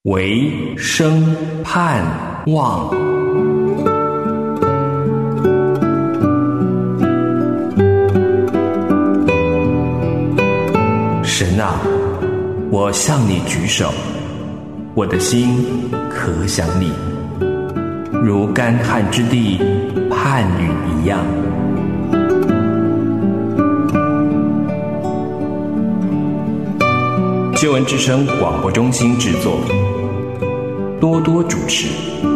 唯生盼望。神啊，我向你举手，我的心可想你，如干旱之地盼雨一样。救恩之声广播中心制作，多多主持。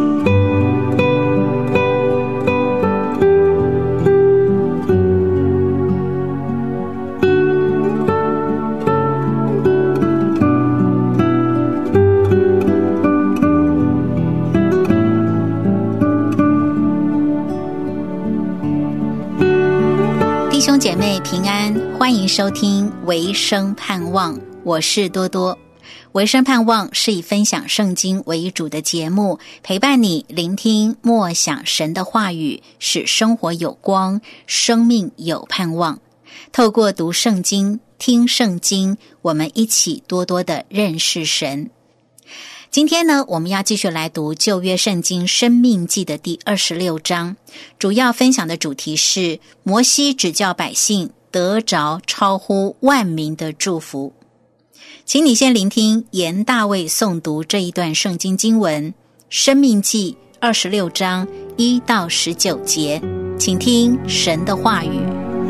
弟兄姐妹平安，欢迎收听唯生盼望，我是多多。唯生盼望是以分享圣经为主的节目，陪伴你聆听默想神的话语，使生活有光，生命有盼望。透过读圣经、听圣经，我们一起多多的认识神。今天呢，我们要继续来读旧约圣经申命记的第26章，主要分享的主题是摩西指教百姓得着超乎万民的祝福。请你先聆听严大卫诵读这一段圣经经文，申命记26章1到19节，请听神的话语。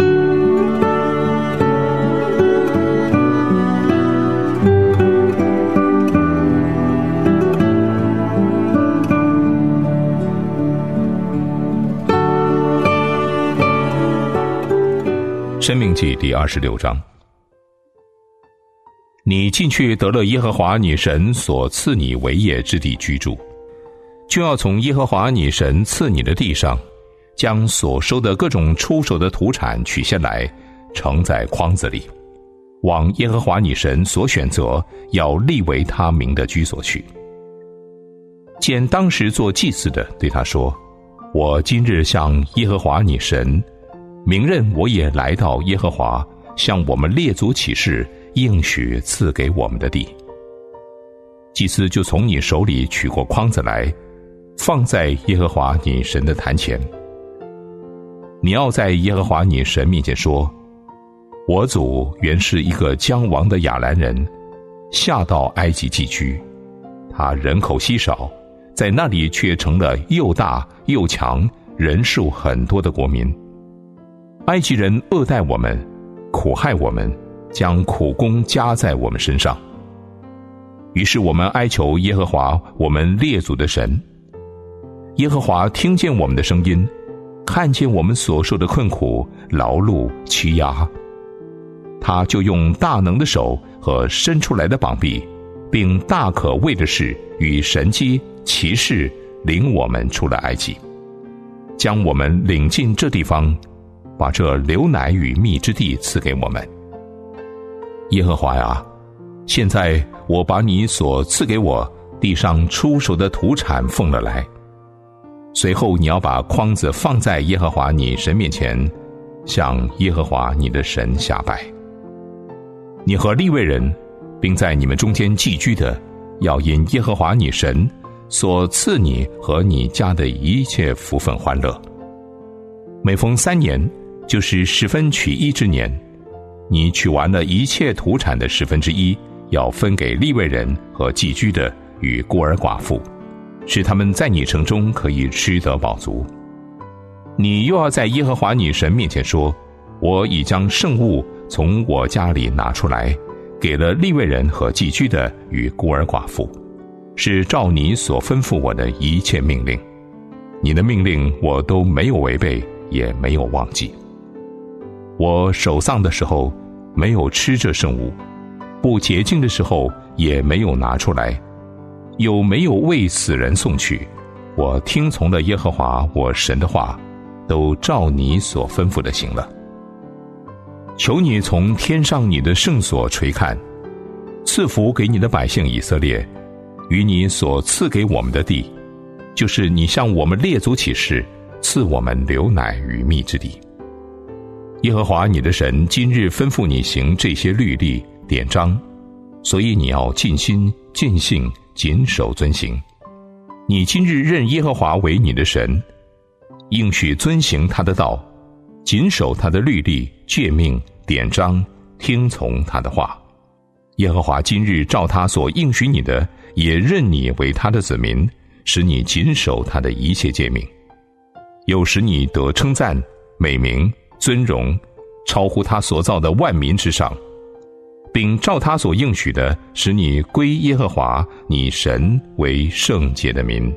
申命记第26章，你进去得了耶和华你神所赐你为业之地居住，就要从耶和华你神赐你的地上，将所收的各种出手的土产取下来，盛在筐子里，往耶和华你神所选择要立为他名的居所去。见当时做祭司的对他说，我今日向耶和华你神明认我也来到耶和华向我们列祖起誓应许赐给我们的地。祭司就从你手里取过筐子来，放在耶和华你神的坛前。你要在耶和华你神面前说，我祖原是一个将亡的亚兰人，下到埃及寄居，他人口稀少，在那里却成了又大又强人数很多的国民。埃及人恶待我们，苦害我们，将苦工加在我们身上。于是我们哀求耶和华我们列祖的神。耶和华听见我们的声音，看见我们所受的困苦、劳碌、欺压，他就用大能的手和伸出来的膀臂，并大可畏的事与神迹奇事，领我们出了埃及，将我们领进这地方，把这流奶与蜜之地赐给我们。耶和华啊，现在我把你所赐给我地上出手的土产奉了来。随后你要把筐子放在耶和华你神面前，向耶和华你的神下拜。你和利未人并在你们中间寄居的，要因耶和华你神所赐你和你家的一切福分欢乐。每逢3年，就是10分取1之年，你取完了一切土产的1/10，要分给利未人和寄居的与孤儿寡妇，使他们在你城中可以吃得饱足。你又要在耶和华你神面前说，我已将圣物从我家里拿出来，给了利未人和寄居的与孤儿寡妇，是照你所吩咐我的一切命令。你的命令我都没有违背，也没有忘记。我守丧的时候没有吃这圣物，不洁净的时候也没有拿出来，又没有为死人送去。我听从了耶和华我神的话，都照你所吩咐的行了。求你从天上你的圣所垂看，赐福给你的百姓以色列，与你所赐给我们的地，就是你向我们列祖起誓赐我们流奶与蜜之地。耶和华你的神今日吩咐你行这些律例典章，所以你要尽心尽性谨守遵行。你今日认耶和华为你的神，应许遵行他的道，谨守他的律例、诫命、典章，听从他的话。耶和华今日照他所应许你的，也认你为他的子民，使你谨守他的一切诫命，又使你得称赞、美名、尊荣，超乎他所造的万民之上，并照他所应许的，使你归耶和华你神为圣洁的民。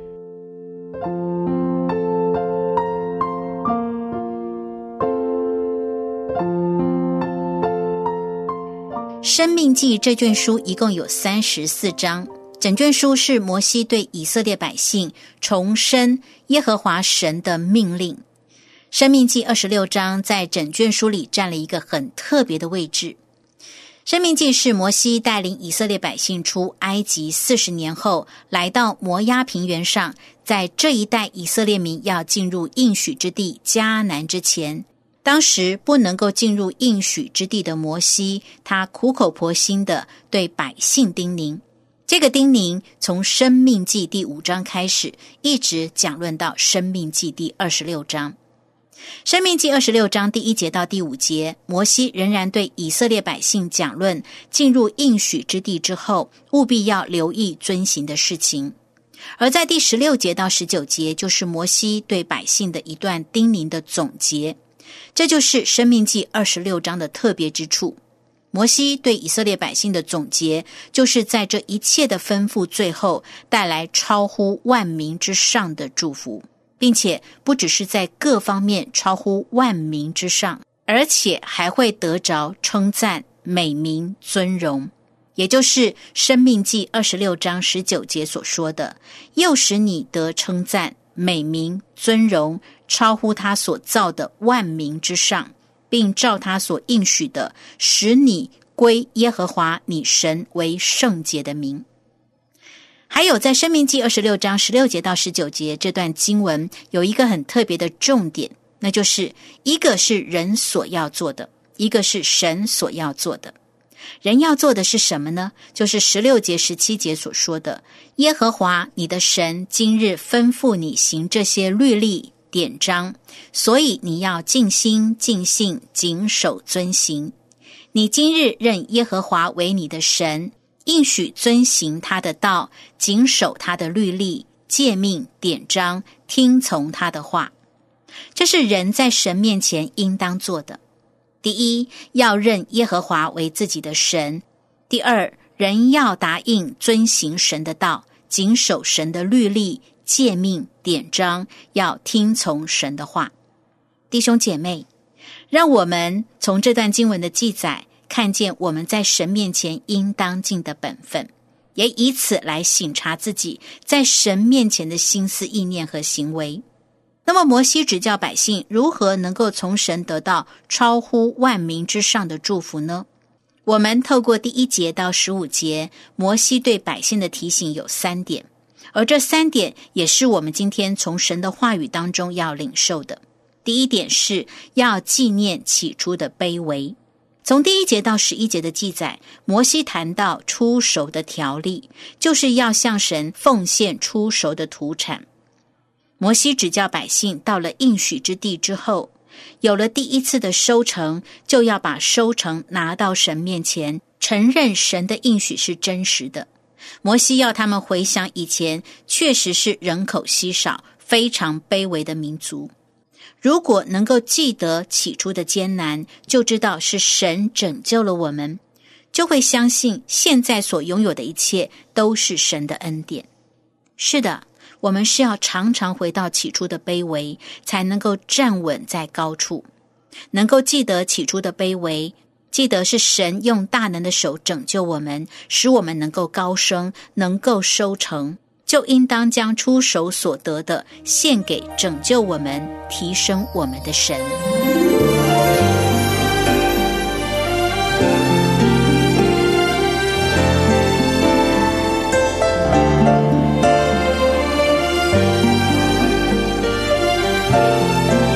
申命记这卷书一共有34章，整卷书是摩西对以色列百姓重申耶和华神的命令。申命记26章在整卷书里占了一个很特别的位置。申命记是摩西带领以色列百姓出埃及40年后，来到摩押平原上，在这一代以色列民要进入应许之地迦南之前，当时不能够进入应许之地的摩西，他苦口婆心地对百姓叮咛。这个叮咛从申命记第5章开始，一直讲论到申命记第26章。申命记26章第1节到第5节，摩西仍然对以色列百姓讲论进入应许之地之后务必要留意遵行的事情。而在第16节到19节，就是摩西对百姓的一段叮咛的总结。这就是申命记26章的特别之处。摩西对以色列百姓的总结，就是在这一切的吩咐最后带来超乎万民之上的祝福，并且不只是在各方面超乎万民之上，而且还会得着称赞、美名、尊荣。也就是申命记26章19节所说的，又使你得称赞、美名、尊荣，超乎他所造的万民之上，并照他所应许的，使你归耶和华你神为圣洁的民。还有在申命记26章16节到19节这段经文有一个很特别的重点，那就是一个是人所要做的，一个是神所要做的。人要做的是什么呢？就是16节17节所说的，耶和华你的神今日吩咐你行这些律例典章，所以你要尽心尽性谨守遵行。你今日认耶和华为你的神，应许遵行他的道，谨守他的律例、诫命、典章，听从他的话。这是人在神面前应当做的。第一，要认耶和华为自己的神；第二，人要答应遵行神的道，谨守神的律例、诫命、典章，要听从神的话。弟兄姐妹，让我们从这段经文的记载看见我们在神面前应当尽的本分，也以此来省察自己在神面前的心思意念和行为。那么摩西指教百姓如何能够从神得到超乎万民之上的祝福呢？我们透过第1节到15节，摩西对百姓的提醒有3点，而这3点也是我们今天从神的话语当中要领受的。第1点是要纪念起初的卑微。从第1节到11节的记载，摩西谈到初熟的条例，就是要向神奉献初熟的土产。摩西指教百姓到了应许之地之后，有了第一次的收成，就要把收成拿到神面前，承认神的应许是真实的。摩西要他们回想以前确实是人口稀少、非常卑微的民族。如果能够记得起初的艰难，就知道是神拯救了我们，就会相信现在所拥有的一切都是神的恩典。是的，我们是要常常回到起初的卑微，才能够站稳在高处。能够记得起初的卑微，记得是神用大能的手拯救我们，使我们能够高升，能够收成，就应当将出手所得的献给拯救我们、提升我们的神。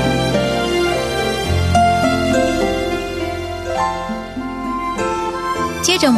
接着摩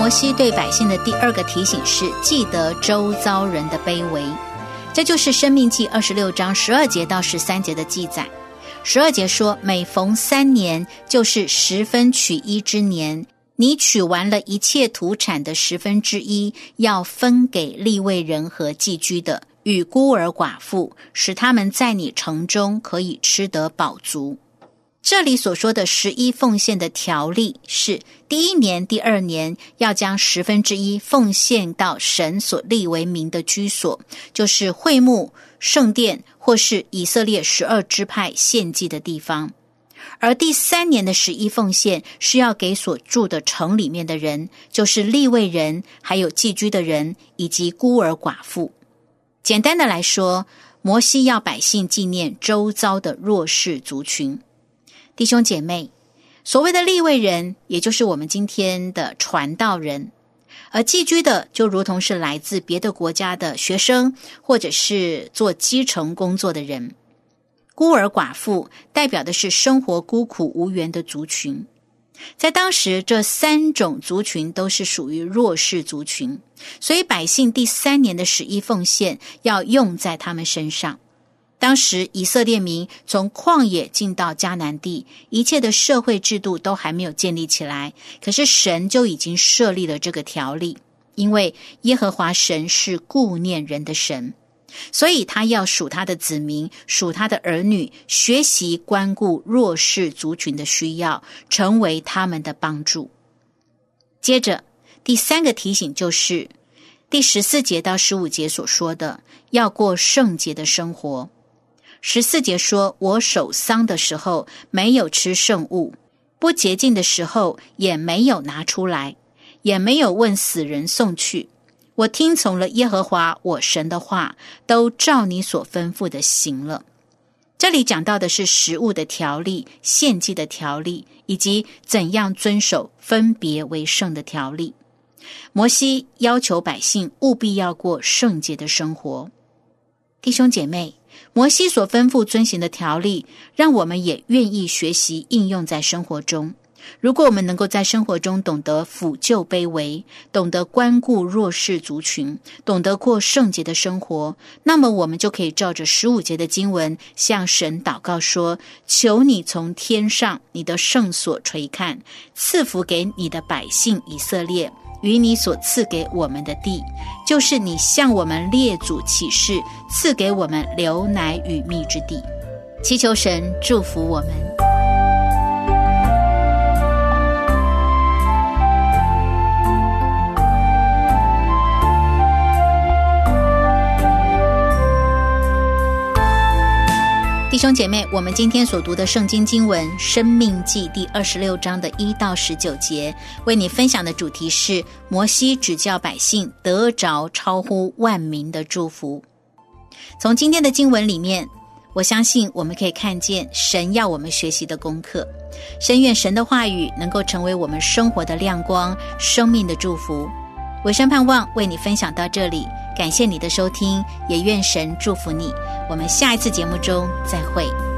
摩西对百姓的第2个提醒是记得周遭人的卑微，这就是申命记26章12节到13节的记载。12节说，每逢3年，就是10分取1之年，你取完了一切土产的1/10，要分给利未人和寄居的，与孤儿寡妇，使他们在你城中可以吃得饱足。这里所说的11奉献的条例是，第1年、第2年要将1/10奉献到神所立为名的居所，就是会幕、圣殿或是以色列12支派献祭的地方。而第3年的11奉献是要给所住的城里面的人，就是利未人，还有寄居的人，以及孤儿寡妇。简单的来说，摩西要百姓纪念周遭的弱势族群。弟兄姐妹，所谓的利未人，也就是我们今天的传道人，而寄居的就如同是来自别的国家的学生，或者是做基层工作的人。孤儿寡妇代表的是生活孤苦无援的族群。在当时，这3种族群都是属于弱势族群，所以百姓第3年的11奉献要用在他们身上。当时以色列民从旷野进到迦南地，一切的社会制度都还没有建立起来，可是神就已经设立了这个条例，因为耶和华神是顾念人的神，所以他要属他的子民，属他的儿女，学习关顾弱势族群的需要，成为他们的帮助。接着第3个提醒就是第14节到15节所说的，要过圣洁的生活。14节说，我守丧的时候没有吃圣物，不洁净的时候也没有拿出来，也没有问死人送去。我听从了耶和华我神的话，都照你所吩咐的行了。这里讲到的是食物的条例、献祭的条例，以及怎样遵守分别为圣的条例。摩西要求百姓务必要过圣洁的生活。弟兄姐妹，摩西所吩咐遵行的条例，让我们也愿意学习应用在生活中。如果我们能够在生活中懂得抚救卑微，懂得关顾弱势族群，懂得过圣洁的生活，那么我们就可以照着15节的经文向神祷告说，求你从天上你的圣所垂看，赐福给你的百姓以色列，与你所赐给我们的地，就是你向我们列祖起誓赐给我们流奶与蜜之地。祈求神祝福我们。弟兄姐妹，我们今天所读的圣经经文《申命记》第26章的1到19节，为你分享的主题是摩西指教百姓得着超乎万民的祝福。从今天的经文里面，我相信我们可以看见神要我们学习的功课。深愿神的话语能够成为我们生活的亮光，生命的祝福。委身盼望为你分享到这里，感谢你的收听，也愿神祝福你。我们下一次节目中再会。